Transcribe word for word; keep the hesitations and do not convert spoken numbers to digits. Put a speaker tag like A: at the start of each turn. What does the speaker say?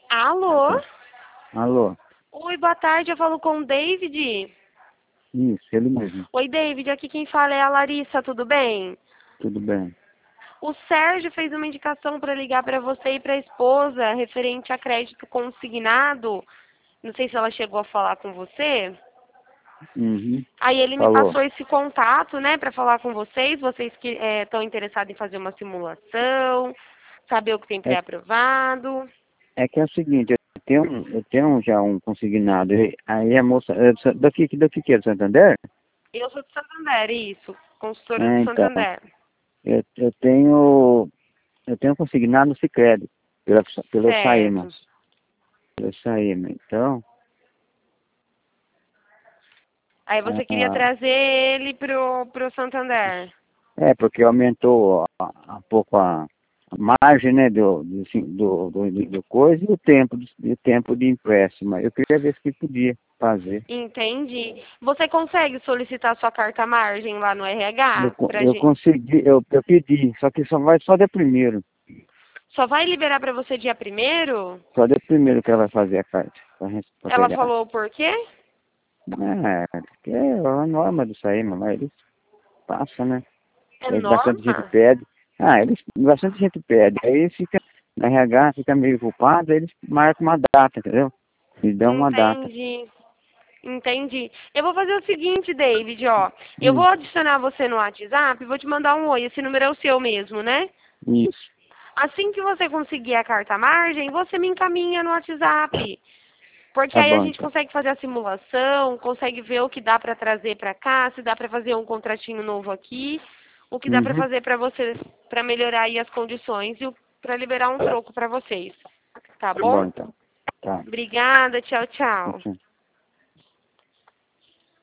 A: Alô?
B: Alô?
A: Oi, boa tarde, eu falo com o David.
B: Isso, ele mesmo.
A: Oi, David, aqui quem fala é a Larissa, tudo bem?
B: Tudo bem.
A: O Sérgio fez uma indicação para ligar para você e para a esposa, referente a crédito consignado. Não sei se ela chegou a falar com você.
B: Uhum.
A: Aí ele me
B: Falou.
A: passou esse contato, né, para falar com vocês, vocês que estão interessados em fazer uma simulação, saber o que tem
B: É,
A: pré-aprovado.
B: é que é o seguinte, eu tenho, um- eu tenho já um consignado. e Aí a moça, é do Sa- daqui, daqui que é do Santander?
A: Eu sou de Santander, isso, consultora do
B: É, então,
A: Santander.
B: eu, eu tenho, eu tenho consignado no Sicredi, pela, pelo Saema.
A: Certo.
B: Pelo Saema. Então,
A: Aí você queria
B: ah,
A: trazer ele pro, pro Santander.
B: é porque aumentou a, a pouco a, a margem, né, do, do, assim, do, do, do, do coisa e o tempo, de, o tempo de empréstimo. Eu queria ver se podia fazer.
A: Entendi. Você consegue solicitar sua carta margem lá no R
B: Eu,
A: H
B: co-
A: pra
B: eu
A: gente?
B: consegui, eu, eu pedi, só que só vai só de primeiro.
A: Só vai liberar pra você dia primeiro?
B: Só de primeiro que ela vai fazer a carta pra, res- pra
A: Ela
B: pegar.
A: falou o porquê?
B: É, que é a norma disso aí, mas eles passam, né?
A: É
B: Aí bastante gente
A: norma?
B: pede. Ah, eles, bastante gente pede. Aí fica, na R H fica meio culpado, aí eles marcam uma data, entendeu? E dão uma data.
A: Entendi. Entendi. Eu vou fazer o seguinte, David, ó. Eu vou
B: Hum,
A: adicionar você no WhatsApp e vou te mandar um oi. Esse número é o seu mesmo, né?
B: isso.
A: Assim que você conseguir a carta margem, você me encaminha no WhatsApp. Porque
B: Tá
A: aí a
B: bom,
A: gente
B: então.
A: consegue fazer a simulação, consegue ver o que dá para trazer para cá, se dá para fazer um contratinho novo aqui, o que dá para
B: Uhum.
A: fazer para vocês, para melhorar aí as condições e para liberar um troco para vocês. Tá
B: Tá bom,
A: bom?
B: então. Tá.
A: Obrigada, tchau, tchau.
B: Tchau.